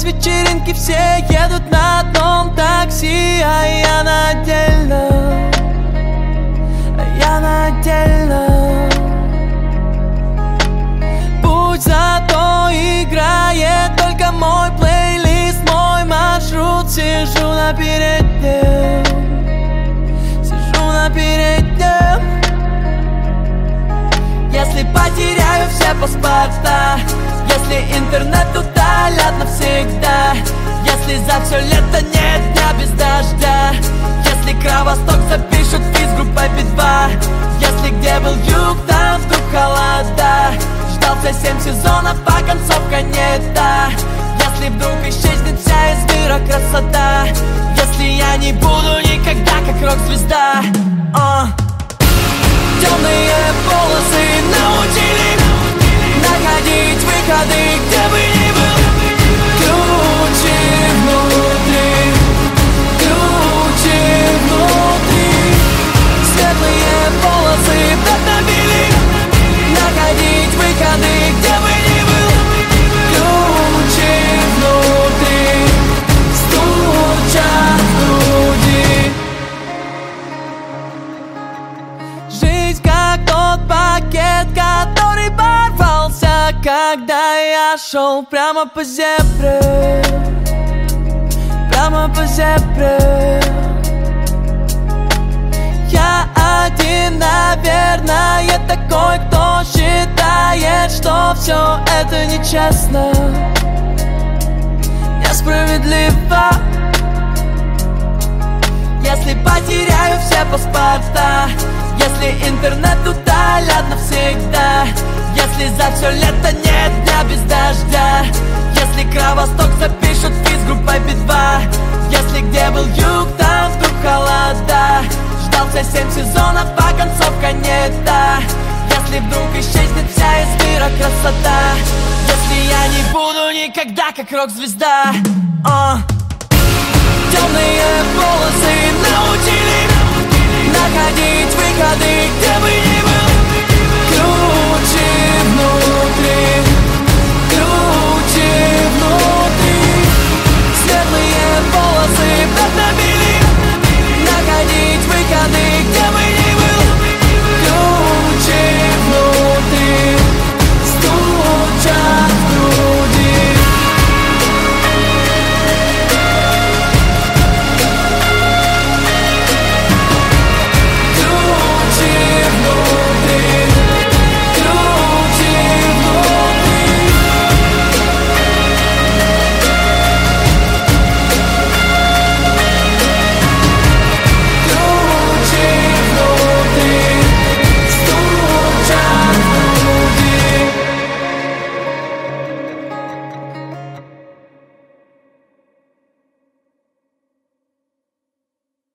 с вечеринки все едут на одном такси, а я на отдельном, Путь зато играет только мой плейлист, мой маршрут. Сижу на переднем, Если потеряю все паспорта, если интернет удалят навсегда, если за все лето нет дня без дождя, если Кровосток запишут фит с группой Би-2, если где был юг, там вдруг холода, ждал все 7 сезонов, а концовка не та, если вдруг исчезнет вся из мира красота, если я не буду никогда как рок-звезда. Темные полосы научили находить выходы, где бы ни был. Ключи внутри, светлые полосы вдохновили находить выходы, где бы ни был. Ключи внутри, стучат в груди. Жизнь как тот пакет, который порвался, когда я шел прямо по зебре, Я один, наверное, такой, кто считает, что все это нечестно, несправедливо. Если потеряю все паспорта, если интернет удалят навсегда, если за все лето нет дня без дождя, если Кровосток запишут фит с группой Би-2, если где был юг, там вдруг холода, ждал все 7 сезонов, а концовка не та, если вдруг исчезнет вся из мира красота, если я не буду никогда как рок-звезда. Темные полосы научили находить выходы, где бы ни